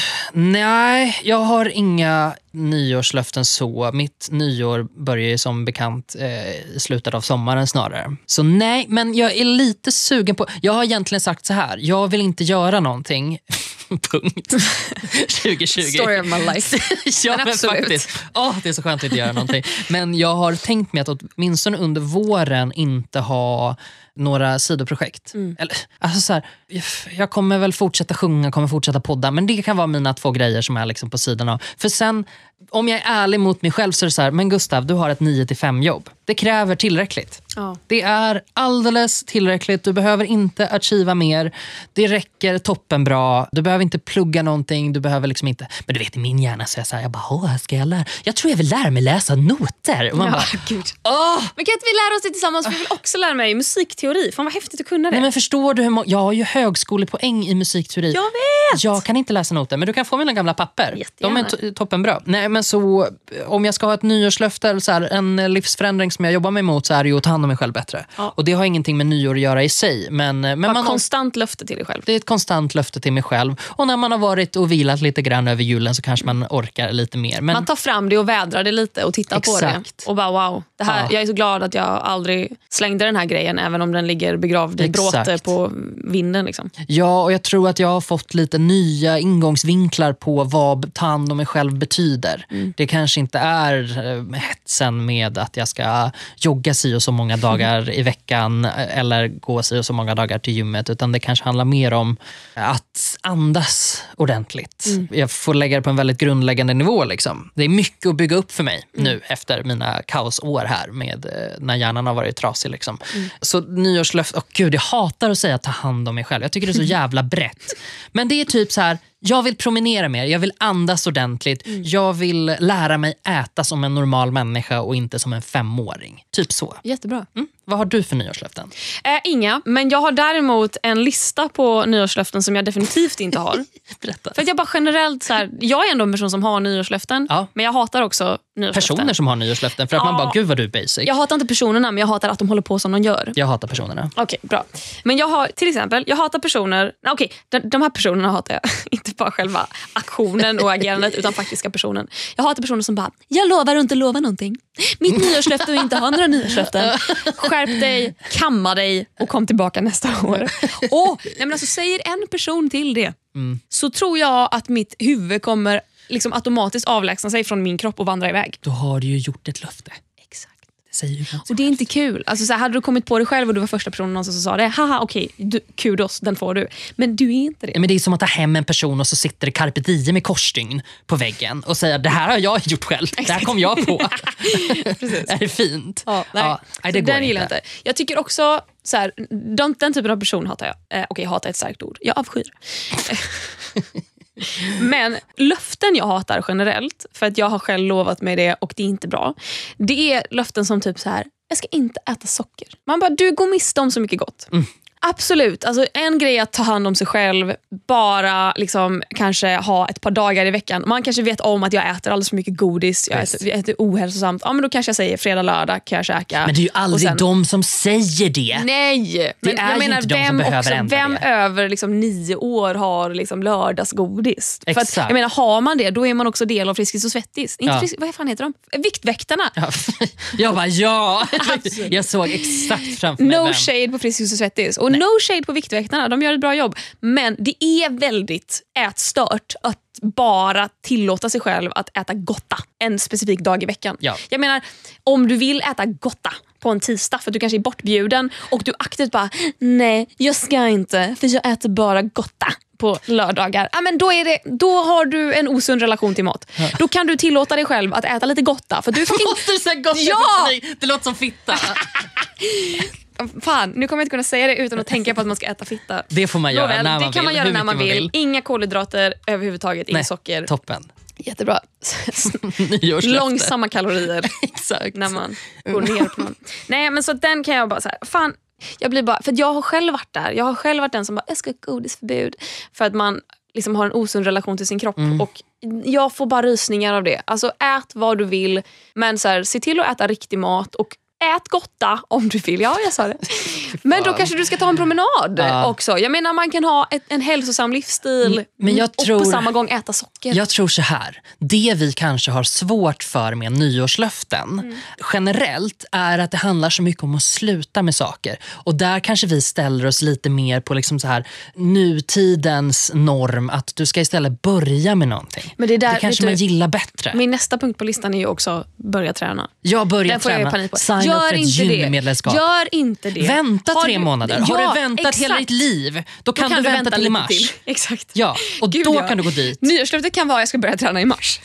nej, jag har inga nyårslöften så. Mitt nyår börjar ju som bekant eh, i slutet av sommaren snarare. Så nej, men jag är lite sugen på... Jag har egentligen sagt så här. Jag vill inte göra någonting. Punkt. tjugo tjugo. Story of my life. Ja, Men men absolut. faktiskt. Åh, det är så skönt att inte göra någonting. Men jag har tänkt mig att åtminstone under våren inte ha några sidoprojekt. Mm. Eller, alltså så här, jag kommer väl fortsätta sjunga, kommer fortsätta podda, men det kan vara mina två grejer som är liksom på sidan av. För sen, om jag är ärlig mot mig själv så är det så här, men Gustav, du har ett nio till fem jobb. Det kräver tillräckligt. Ja. Det är alldeles tillräckligt. Du behöver inte achieva mer. Det räcker toppen bra. Du behöver inte plugga någonting. Du behöver liksom inte... Men du vet, i min hjärna så är jag så här, jag bara, åh, ska jag lära? Jag tror jag vill lära mig läsa noter. Och man Ja, bara, gud. åh! Men kan inte vi lära oss det tillsammans? För vi vill också lära mig musikteori. Fan vad häftigt att kunna det. Nej, men förstår du hur må- jag har ju högskolepoäng i musikteori. Jag vet! Jag kan inte läsa noter, men du kan få mina gamla papper. Jättegärna. De är to- toppenbra. Nej, men så om jag ska ha ett nyårslöfte eller så här, en livsförändring som jag jobbar mig emot så är det ju att ta hand om mig själv bättre. Ja. Och det har ingenting med nyår att göra i sig. Men, men Bara man konstant löfte till dig själv. Det är ett konstant löfte till mig själv. Och när man har varit och vilat lite grann över julen så kanske man orkar lite mer. Men Man tar fram det och vädrar det lite och tittar på Exakt. det. Och bara wow. Det här, Ja. Jag är så glad att jag aldrig slängde den här grejen även om den ligger begravd i Exakt. bråte på vinden. Liksom. ja, och jag tror att jag har fått lite nya ingångsvinklar på vad ta hand om mig själv betyder. Mm. Det kanske inte är eh, hetsen med att jag ska jogga sig och så många dagar i veckan eller gå sig och så många dagar till gymmet, utan det kanske handlar mer om att andas ordentligt. Mm. Jag får lägga det på en väldigt grundläggande nivå. Liksom. Det är mycket att bygga upp för mig Mm. nu efter mina kaosår här med eh, när hjärnan har varit trasig. Liksom. Mm. Så nyårslöfte, åh gud, jag hatar att säga ta hand om mig själv. Jag tycker det är så jävla brett. Men det är typ så här, jag vill promenera mer, jag vill andas ordentligt. Mm. Jag vill lära mig äta som en normal människa och inte som en femåring. Typ så. Jättebra. Mm. Vad har du för nyårslöften? Äh, inga, men jag har däremot en lista på nyårslöften som jag definitivt inte har. Berätta. För att jag bara generellt så här, jag är ändå en person som har nyårslöften, Ja. men jag hatar också nyårslöften. Personer som har nyårslöften, för att Ja. man bara, gud vad du är basic. Jag hatar inte personerna, men jag hatar att de håller på som de gör. Jag hatar personerna. Okej, bra. Men jag har till exempel, jag hatar personer, nej, okej, de, de här personerna hatar jag. Inte bara själva aktionen och agerandet, utan faktiska personen. Jag hatar personer som bara, jag lovar att inte lova någonting. Mitt nyårslöfte är att inte ha några nyårslöften. Skärp dig, kamma dig och kom tillbaka nästa år. Och, nej men alltså, säger en person till det, Mm. så tror jag att mitt huvud kommer liksom automatiskt avlägsna sig från min kropp och vandra iväg. Då har du ju gjort ett löfte. Exakt. Det säger ju ganska. Och det är inte kul. Alltså, så här, hade du kommit på det själv och du var första personen någonstans som sa det, haha, okej, du, kudos, den får du. Men du är inte det. Men det är som att ta hem en person och så sitter det carpe diem med korsstygn på väggen och säger, det här har jag gjort själv. Det här kom jag på. Precis. Är det fint? Ja, nej. Ja, nej, det Så går den gillar jag inte. inte. Jag tycker också så här, den, den typen av person hatar jag. Eh, Okej, hata är ett starkt ord. Jag avskyr. Men löften jag hatar generellt, för att jag har själv lovat mig det och det är inte bra. Det är löften som typ så här, jag ska inte äta socker. Man bara, du går miste om så mycket gott. Mm. Absolut, alltså en grej är att ta hand om sig själv, bara liksom kanske ha ett par dagar i veckan. Man kanske vet om att jag äter alldeles för mycket godis, jag Visst. äter, jag äter ohälsosamt. Ja, men då kanske jag säger fredag, lördag kan jag käka. Men det är ju aldrig Och sen- de som säger det. Nej, men är jag ju menar inte de som vem, behöver också, ändra vem det. över liksom nio år har liksom lördagsgodis? För att, Exakt. jag menar, har man det, då är man också del av Friskis och Svettis. Inte Ja. frisk, vad fan heter de? Viktväktarna. Ja. Jag bara, ja. Jag såg exakt framför mig No vem. shade på Friskis och Svettis. Och no shade på Viktväktarna, de gör ett bra jobb. Men det är väldigt ätstört att bara tillåta sig själv att äta gotta en specifik dag i veckan. Ja. Jag menar, om du vill äta gotta på en tisdag för att du kanske är bortbjuden och du aktivt bara, nej, jag ska inte för jag äter bara gotta på lördagar. Ja, men då, är det, då har du en osund relation till mat. Ja. Då kan du tillåta dig själv att äta lite gotta. För du Måste du säga gott? Ja! Det låter som fitta. Fan, nu kommer jag inte kunna säga det utan att tänka på att man ska äta fitta. Det får man göra Nåväl, när man det vill. kan man göra Hur när man mycket vill. Inga kolhydrater överhuvudtaget, inget Nej, socker. Toppen. Jättebra. Nyårslöfte. Långsamma kalorier Exakt. när man går ner på någon. Nej, men så den kan jag bara så här, fan, jag blir bara, för jag har själv varit där. Jag har själv varit den som bara, jag ska ha godisförbud. För att man liksom har en osund relation till sin kropp. Mm. Och jag får bara rysningar av det. Alltså ät vad du vill, men så här, se till att äta riktig mat och ät gotta om du vill. Ja, jag sa det. Men då kanske du ska ta en promenad ja. också. Jag menar, man kan ha ett, en hälsosam livsstil men jag tror, och på samma gång äta socker. Jag tror så här. Det vi kanske har svårt för med nyårslöften mm. generellt är att det handlar så mycket om att sluta med saker. Och där kanske vi ställer oss lite mer på liksom så här nutidens norm att du ska istället börja med någonting. Men det, där, det kanske man du, gillar bättre. Min nästa punkt på listan är ju också börja träna. Jag börjar träna. Sign Gör upp för ett gymmedlemskap. Gör inte det. Vänta har tre du, månader. Ja, har du väntat exakt. hela ditt liv, då, då kan, kan du, du vänta, vänta till i mars. Till. Exakt. Ja, och Gud, då ja. kan du gå dit. Nyårslöftet kan vara att jag ska börja träna i mars.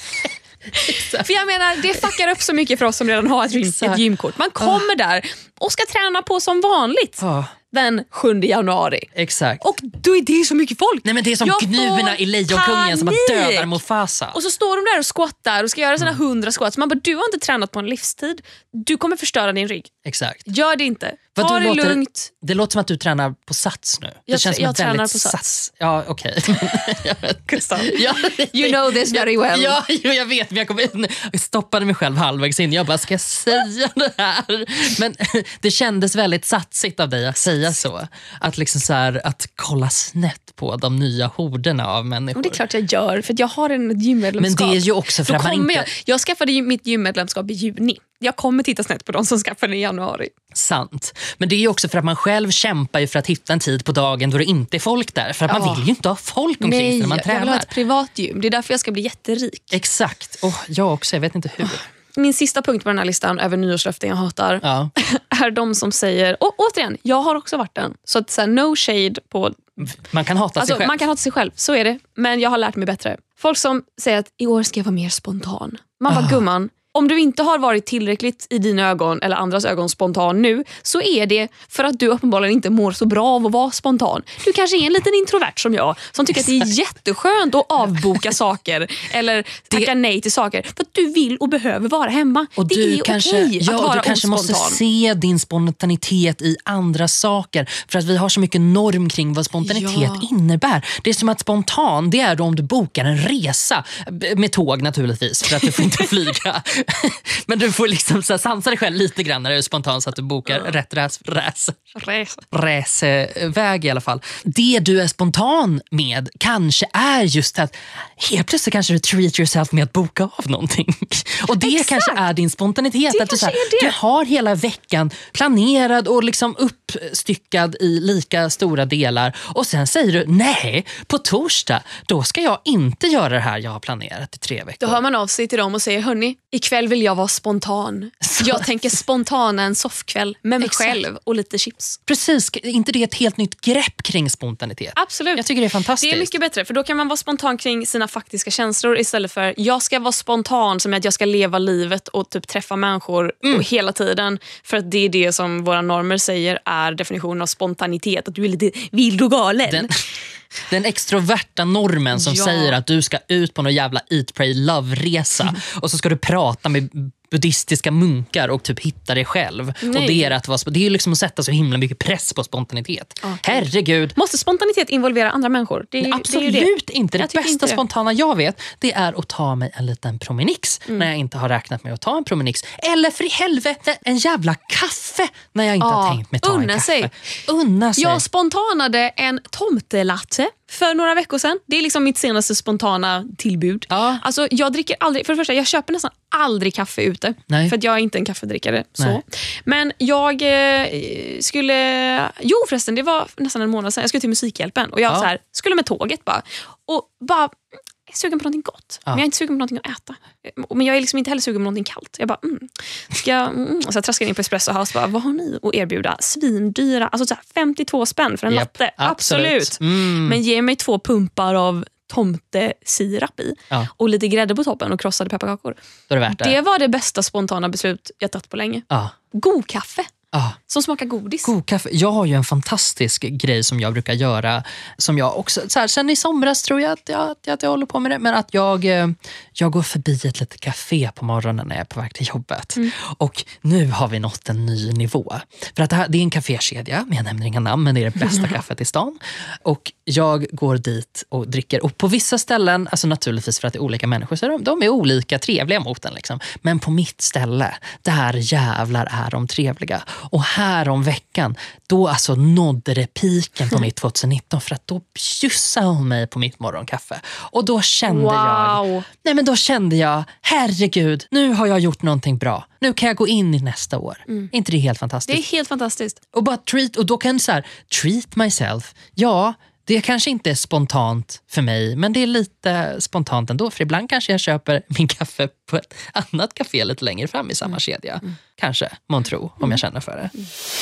För jag menar, det fuckar upp så mycket för oss som redan har ett, gym, ett gymkort. Man kommer oh. där och ska träna på som vanligt. Oh. Den sjunde januari. Exakt. Och då är det så mycket folk. Nej, men det är som gnuvorna i Lejonkungen som man dödar Mufasa. Och så står de där och squattar och ska göra sina hundra squats. Man bara, du har inte tränat på en livstid. Du kommer förstöra din rygg. Exakt. Gör det inte. Ta det låter, lugnt. Det låter som att du tränar på sats nu. Det jag känns som jag ett tränar väldigt på sats. sats. Ja, okej. Okay. ja, you know this very well. Ja, ja jag vet. Men jag, kom in, jag stoppade mig själv halvvägs in. Jag bara, ska jag säga det här? Men det kändes väldigt satsigt av dig att säga så. Att liksom så här, att kolla snett på de nya horderna av människor. Och det är klart jag gör, för jag har en gymmedlemskap. Men det är ju också för att man inte... jag, jag skaffade ju mitt gymmedlemskap i juni. Jag kommer titta snett på de som skaffade i januari. Sant. Men det är ju också för att man själv kämpar ju för att hitta en tid på dagen då det inte är folk där. För att ja. man vill ju inte ha folk omkring sig när man tränar. Nej, jag vill ha ett privat gym. Det är därför jag ska bli jätterik. Exakt. Och jag också, jag vet inte hur. Min sista punkt på den här listan över nyårslöften jag hatar ja. är de som säger, och återigen, jag har också varit den. Så att så här, no shade på... Man kan hata alltså, sig själv. Man kan hata sig själv, så är det. Men jag har lärt mig bättre. Folk som säger att i år ska jag vara mer spontan. Man bara, oh. gumman, om du inte har varit tillräckligt i dina ögon eller andras ögon spontan nu, så är det för att du uppenbarligen inte mår så bra av att vara spontan. Du kanske är en liten introvert som jag, som tycker att det är jätteskönt att avboka saker eller tacka det... nej till saker för att du vill och behöver vara hemma. Och det du är kanske, okej ja, att vara du kanske ospontan. måste se din spontanitet i andra saker, för att vi har så mycket norm kring vad spontanitet ja. innebär. Det är som att spontan, det är då om du bokar en resa med tåg naturligtvis, för att du får inte flyga. Men du får liksom så här, sansa dig själv lite grann när du är spontan så att du bokar ja. rätt räs, räs, räs. räsväg i alla fall. Det du är spontan med kanske är just att helt plötsligt kanske du treat yourself med att boka av någonting. Och det Exakt. kanske är din spontanitet. Det att du, så här, du har hela veckan planerad och liksom uppstyckad i lika stora delar. Och sen säger du, nej, på torsdag då ska jag inte göra det här jag har planerat i tre veckor. Då hör man av sig till dem och säger, hörni, ikväll vill jag vara spontan. Så. Jag tänker spontana en soffkväll med mig Exakt. själv och lite chips. Precis, inte det ett helt nytt grepp kring spontanitet? Absolut. Jag tycker det är fantastiskt. Det är mycket bättre, för då kan man vara spontan kring sina faktiska känslor istället för jag ska vara spontan som att jag ska leva livet och typ träffa människor mm. och hela tiden, för att det är det som våra normer säger är definitionen av spontanitet, att du är lite vild och galen. Den, den extroverta normen som ja. säger att du ska ut på någon jävla eat, pray, love-resa mm. och så ska du prata med buddhistiska munkar och typ hitta dig själv. Och det är att vara, det är liksom att sätta så himla mycket press på spontanitet. Okay. Herregud. Måste spontanitet involvera andra människor? Det är, absolut det är det. inte. Det bästa inte det. spontana jag vet, det är att ta mig en liten promenix mm. när jag inte har räknat med att ta en promenix. Eller för i helvete, en jävla kaffe när jag inte ja, har tänkt mig ta en kaffe. Sig. Unna sig. Jag spontanade en tomtelatte för några veckor sedan. Det är liksom mitt senaste spontana tillbud. Ja. Alltså jag dricker aldrig, för det första, jag köper nästan aldrig kaffe ute. Nej. För att jag är inte en kaffedrickare. Så. Men jag eh, skulle, jo förresten, det var nästan en månad sedan, jag skulle till Musikhjälpen. Och jag ja. så här, skulle med tåget bara. Och bara, jag är sugen på någonting gott. Ja. Men jag är inte sugen på någonting att äta. Men jag är liksom inte heller sugen på någonting kallt. Jag bara, mm. Ska jag, mm. Och så jag traskade in på Espresso House och bara, vad har ni att erbjuda? Svindyra, alltså så här femtiotvå spänn för en yep, latte. Absolut. absolut. Mm. Men ge mig två pumpar av tomtesirap i ja. och lite grädde på toppen och krossade pepparkakor. Då är det värt det. Det var det bästa spontana beslut jag tagit på länge. Ja. God kaffe. Ah. Som smakar godis. God kaffe. Jag har ju en fantastisk grej som jag brukar göra. Som jag också, så här, sen i somras tror jag att jag, att jag håller på med det. Men att jag, jag går förbi ett litet café på morgonen när jag är på väg till jobbet. Mm. Och nu har vi nått en ny nivå. För att det, här, det är en kafékedja, men jag nämner inga namn, men det är det bästa kaffet i stan. Och jag går dit och dricker. Och på vissa ställen, alltså naturligtvis för att det är olika människor, så de, de är olika trevliga mot en. Liksom. Men på mitt ställe, där jävlar är de trevliga. Och här om veckan, då alltså nådde det piken på mitt tjugonitton, för att då bjussade hon mig på mitt morgonkaffe. Och då kände wow. jag, nej men då kände jag, herregud, nu har jag gjort någonting bra. Nu kan jag gå in i nästa år. Mm. Är inte det helt fantastiskt? Det är helt fantastiskt. Och bara treat, och då kan jag så här, treat myself. Ja, det kanske inte är spontant för mig, men det är lite spontant ändå. För ibland kanske jag köper min kaffe på ett annat café lite längre fram i samma mm. kedja. Mm. Kanske, man tror, om mm. jag känner för det. Mm.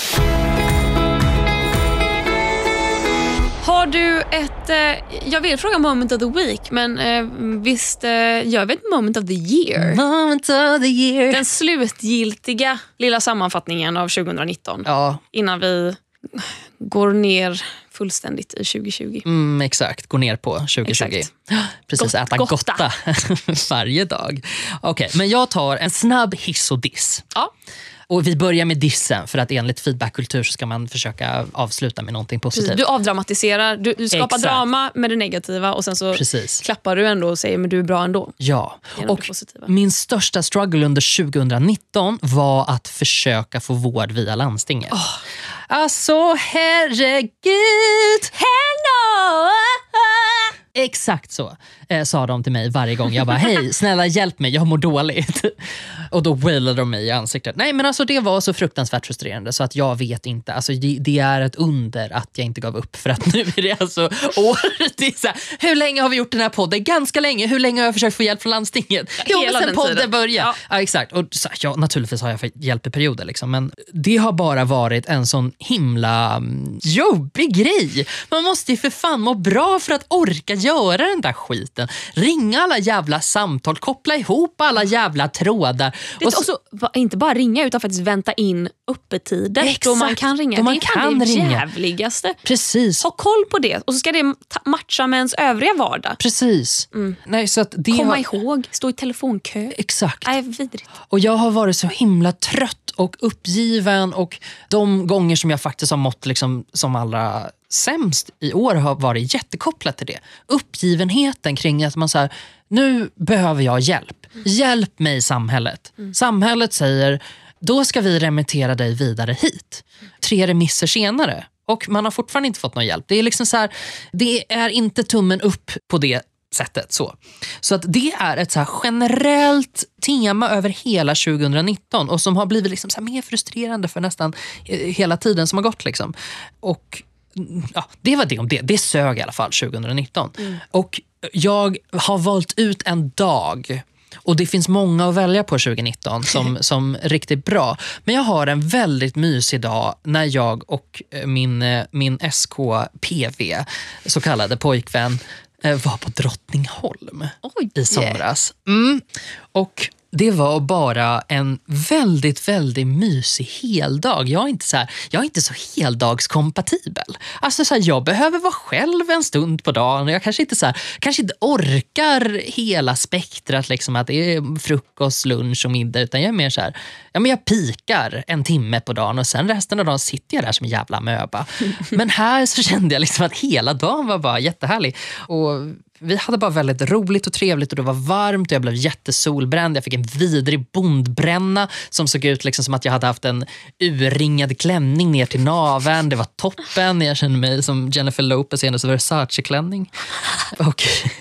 Har du ett, eh, jag vill fråga moment of the week, men eh, visst eh, gör vi ett moment of the year? Moment of the year. Den slutgiltiga lilla sammanfattningen av tjugonitton. Ja. Innan vi går ner fullständigt i tjugohundratjugo. Mm, exakt, gå ner på tjugohundratjugo. Exakt. Precis, Gott, äta gotta, gotta. varje dag. Okej, okay, men jag tar en snabb hiss och diss. Ja. Och vi börjar med dissen, för att enligt feedbackkultur så ska man försöka avsluta med någonting positivt. Du avdramatiserar, du, du skapar Exakt. drama med det negativa och sen så Precis. klappar du ändå och säger men du är bra ändå. Ja, och min största struggle under tjugonitton var att försöka få vård via landstinget. Oh. Alltså herregud! Hello! Exakt så eh, sa de till mig varje gång. Jag bara, hej, snälla hjälp mig, jag mår dåligt. Och då wailade de mig i ansiktet. Nej, men alltså det var så fruktansvärt frustrerande så att jag vet inte. Alltså det, det är ett under att jag inte gav upp. För att nu är det alltså året. Det är så här, hur länge har vi gjort den här podden? Ganska länge. Hur länge har jag försökt få hjälp från landstinget? Jo, men sen podden började. Ja. ja, exakt. Och så, ja, naturligtvis har jag fått hjälp i perioder liksom. Men det har bara varit en sån himla um, jobbig grej. Man måste ju för fan må bra för att orka göra den där skiten. Ringa alla jävla samtal, koppla ihop alla jävla trådar. Det är och så, också, inte bara ringa utan faktiskt vänta in öppettider. Exakt. Då man kan ringa. Då man det är kan det ringa. jävligaste. Precis. Ha koll på det. Och så ska det matcha med ens övriga vardag. Precis. Mm. Nej, så att det Komma har... ihåg, stå i telefonkö. Exakt. Nej, vidrigt. Och jag har varit så himla trött och uppgiven, och de gånger som jag faktiskt har mått liksom som allra sämst i år har varit jättekopplat till det. Uppgivenheten kring att man så här, nu behöver jag hjälp. Mm. Hjälp mig samhället. Mm. Samhället säger, då ska vi remittera dig vidare hit. Tre remisser senare. Och man har fortfarande inte fått någon hjälp. Det är liksom så här, det är inte tummen upp på det sättet så. Så att det är ett så här generellt tema över hela tjugonitton och som har blivit liksom så här mer frustrerande för nästan hela tiden som har gått liksom. Och ja, det var det om det. Det sög i alla fall tjugonitton. Mm. Och jag har valt ut en dag, och det finns många att välja på tjugonitton som, som riktigt bra. Men jag har en väldigt mysig dag när jag och min, min S K P V, så kallade pojkvän, var på Drottningholm Oj, i somras. Mm. Och det var bara en väldigt, väldigt mysig heldag. Jag är inte så här, jag är inte så heldagskompatibel. Alltså så här, jag behöver vara själv en stund på dagen. Jag kanske inte så här, kanske inte orkar hela spektrat liksom, att det är frukost, lunch och middag, utan jag är mer så här, ja men jag pikar en timme på dagen och sen resten av dagen sitter jag där som en jävla möba. Men här så kände jag liksom att hela dagen var bara jättehärlig. Och vi hade bara väldigt roligt och trevligt, och det var varmt och jag blev jättesolbränd. Jag fick en vidrig bondbränna som såg ut liksom som att jag hade haft en urringad klänning ner till naveln. Det var toppen. Jag kände mig som Jennifer Lopez i hennes Versace-klänning. Och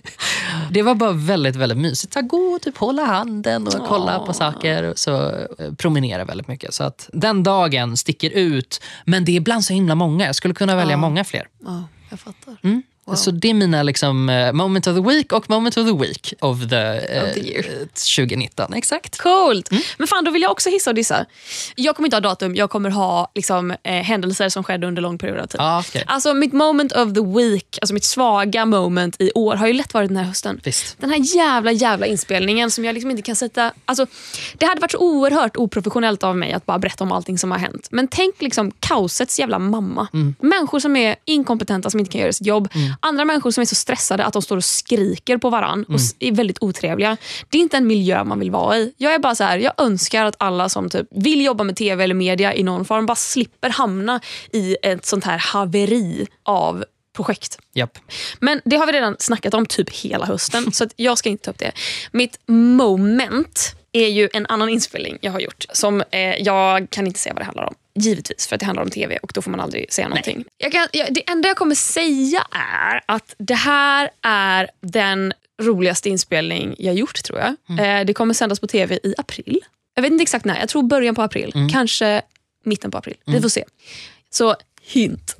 det var bara väldigt, väldigt mysigt. Så gå och typ hålla handen och kolla på saker och så promenera väldigt mycket. Så att den dagen sticker ut. Men det är ibland så himla många. Jag skulle kunna välja många fler. Ja, jag fattar. Mm. Wow. Så det är mina liksom, uh, moment of the week och moment of the week of the, uh, of the year. tjugonitton. Exakt. Coolt. Mm. Men fan, då vill jag också hissa och dissa. Jag kommer inte ha datum, jag kommer ha liksom, eh, händelser som skedde under lång period av tid. Ah, okay. Alltså mitt moment of the week, alltså mitt svaga moment i år har ju lätt varit den här hösten. Visst. Den här jävla jävla inspelningen som jag liksom inte kan sätta... Alltså, det hade varit så oerhört oprofessionellt av mig att bara berätta om allting som har hänt. Men tänk liksom kaosets jävla mamma. Mm. Människor som är inkompetenta, som inte kan göra sitt jobb. Mm. Andra människor som är så stressade att de står och skriker på varann och mm. är väldigt otrevliga. Det är inte en miljö man vill vara i. Jag är bara så här, jag önskar att alla som typ vill jobba med tv eller media i någon form bara slipper hamna i ett sånt här haveri av projekt. Yep. Men det har vi redan snackat om typ hela hösten, så att jag ska inte ta upp det. Mitt moment är ju en annan inspelning jag har gjort som eh, jag kan inte säga vad det handlar om. Givetvis, för att det handlar om tv och då får man aldrig säga någonting. Jag kan, jag, det enda jag kommer säga är att det här är den roligaste inspelning jag gjort, tror jag. Mm. Eh, det kommer sändas på tv i april. Jag vet inte exakt när, jag tror början på april. Mm. Kanske mitten på april. Mm. Vi får se. Så hint.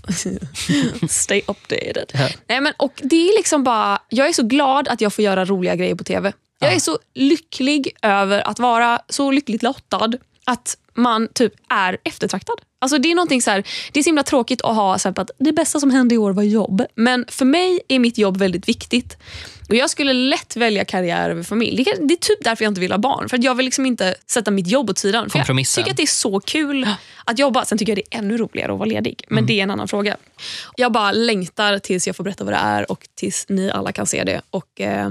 Stay updated. Ja. Nej, men, och det är liksom bara, jag är så glad att jag får göra roliga grejer på tv. Jag är så lycklig över att vara så lyckligt lottad att man typ är eftertraktad. Alltså det är någonting så här, det är så himla tråkigt att ha så här, att det bästa som hände i år var jobb. Men för mig är mitt jobb väldigt viktigt. Och jag skulle lätt välja karriär över familj. Det är, det är typ därför jag inte vill ha barn. För att jag vill liksom inte sätta mitt jobb åt sidan. För jag tycker att det är så kul att jobba. Sen tycker jag det är ännu roligare att vara ledig. Men mm. det är en annan fråga. Jag bara längtar tills jag får berätta vad det är. Och tills ni alla kan se det. Och eh,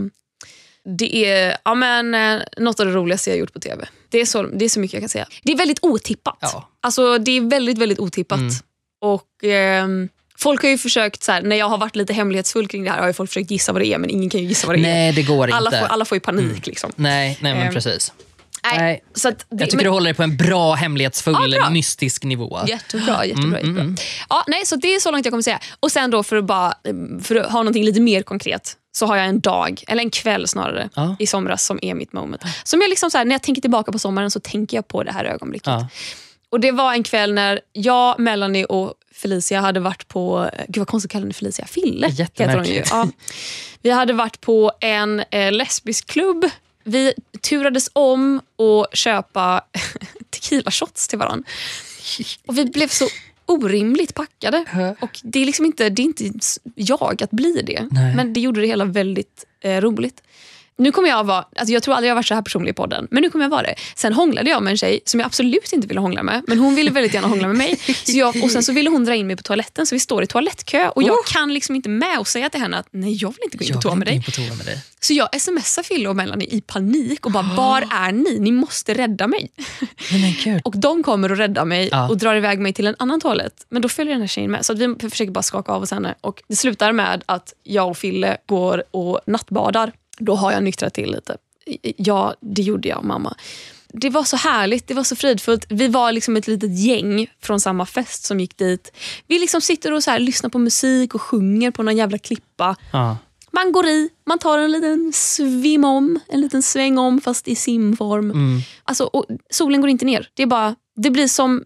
det är ja, men, eh, något av det roligaste jag har gjort på tv. Det är så, det är så mycket jag kan säga. Det är väldigt otippat. Ja. Alltså det är väldigt, väldigt otippat. Mm. Och... Eh, folk har ju försökt, så här, när jag har varit lite hemlighetsfull kring det här har ju folk försökt gissa vad det är, men ingen kan ju gissa vad det nej, är. Nej, det går alla inte. Får, alla får ju panik mm. liksom. Nej, nej men um, precis. Nej, nej. Så att det, jag tycker men, du håller dig på en bra hemlighetsfull, ja, bra. mystisk nivå. Jättebra, jättebra, mm, jättebra. Mm. Ja, nej, så det är så långt jag kommer säga. Och sen då för att, bara, för att ha någonting lite mer konkret så har jag en dag, eller en kväll snarare, ja. i somras som är mitt moment. Som jag liksom så här, när jag tänker tillbaka på sommaren så tänker jag på det här ögonblicket. Ja. Och det var en kväll när jag, Melanie och Felicia hade varit på, gud vad konstigt att kalla henne Felicia, Fille heter hon ju. Ja. Vi hade varit på en eh, lesbisk klubb. Vi turades om att köpa tequila shots till varandra. Och vi blev så orimligt packade. Och det är liksom inte, det är inte jag att bli det. Nej. Men det gjorde det hela väldigt eh, roligt. Nu kommer jag vara, alltså jag tror aldrig jag har varit så här personlig i podden, men nu kommer jag vara det. Sen hånglade jag med en tjej som jag absolut inte ville hångla med, men hon ville väldigt gärna hångla med mig. Så jag, och sen så ville hon dra in mig på toaletten, så vi står i toalettkö och jag oh. kan liksom inte med och säga till henne att nej, jag vill inte gå in på toa med, med dig. Så jag smsar Fille och Melanie i panik och bara, oh. var är ni? Ni måste rädda mig. Men och de kommer och räddar mig ja. och drar iväg mig till en annan toalett. Men då följer den här tjejen med, så att vi försöker bara skaka av oss henne. Och det slutar med att jag och Fille går och nattbadar. Då har jag nyktrat till lite. Ja, det gjorde jag, mamma. Det var så härligt, det var så fridfullt. Vi var liksom ett litet gäng från samma fest som gick dit. Vi liksom sitter och så här, lyssnar på musik och sjunger på någon jävla klippa. Ja. Man går i, man tar en liten svim om, en liten sväng om fast i simform. Mm. Alltså, och solen går inte ner. Det är bara, det blir som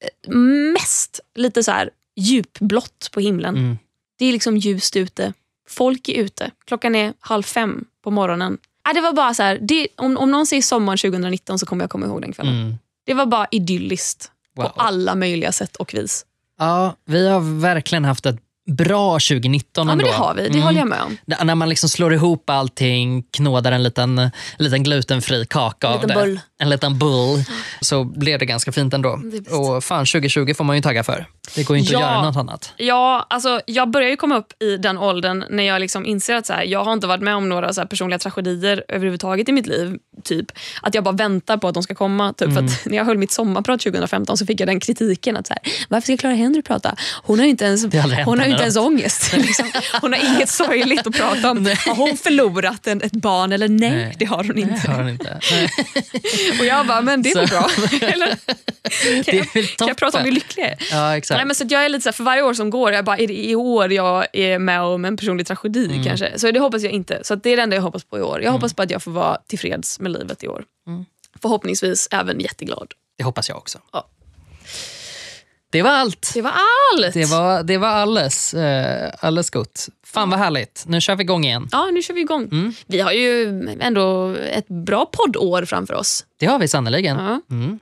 mest lite så här djupblått på himlen. Mm. Det är liksom ljust ute. Folk är ute. Klockan är halv fem på morgonen. Äh, det var bara så här, det, om, om någon säger sommaren tjugonitton så kommer jag komma ihåg den kvällen. Mm. Det var bara idylliskt wow. på alla möjliga sätt och vis. Ja, vi har verkligen haft ett bra tjugonitton ja, ändå. Men det har vi, det mm. håller jag med om. När man liksom slår ihop allting, knådar en liten, en liten glutenfri kaka av det. Bull. En liten bull. Så blev det ganska fint ändå. Och fan, tjugo tjugo får man ju tagga för. Det går ju inte ja, att göra något annat. Ja, alltså jag börjar ju komma upp i den åldern när jag liksom inser att så här, jag har inte varit med om några så här personliga tragedier överhuvudtaget i mitt liv. Typ att jag bara väntar på att de ska komma. Typ. Mm. För att när jag höll mitt sommarprat tjugohundrafemton så fick jag den kritiken att så här, varför ska Clara Henry prata? Hon har ju inte ens, hon har ju inte ens ångest. Liksom. Hon har inget sorgligt att prata om. Har hon förlorat en, ett barn eller nej? nej. Det har hon inte. Nej, har hon inte. Och jag bara, men det är så. Bra. Eller, kan, jag, kan jag prata om hur lycklig jag är? Ja, exakt. Nej, men så jag är lite så här, för varje år som går, jag bara, är det i år jag är med om en personlig tragedi mm. kanske? Så det hoppas jag inte. Så det är det enda jag hoppas på i år. Jag mm. hoppas på att jag får vara tillfreds med livet i år. Mm. Förhoppningsvis även jätteglad. Det hoppas jag också. Ja. Det var allt. Det var allt. Det var, det var alles, eh, alles gott. Fan vad härligt. Nu kör vi igång igen. Ja, nu kör vi igång. Mm. Vi har ju ändå ett bra poddår framför oss. Det har vi sannoliken. Ja. Mm.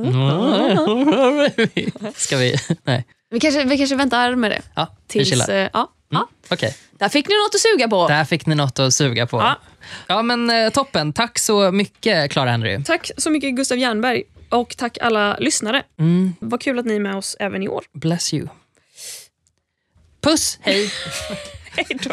Ska vi? Nej. Vi kanske, vi kanske väntar med det. Ja, vi Tills, chillar. eh, ja, Mm. ja. Okej. Där fick ni något att suga på. Där fick ni något att suga på. Ja. Ja, men eh, toppen. Tack så mycket, Clara Henry. Tack så mycket, Gustav Jernberg. Och tack alla lyssnare. Mm. Vad kul att ni är med oss även i år. Bless you. Puss, hej. Hej då.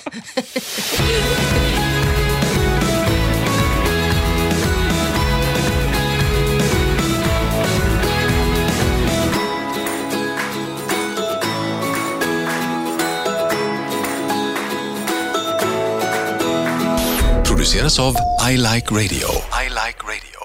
Produceras av I Like Radio. I Like Radio.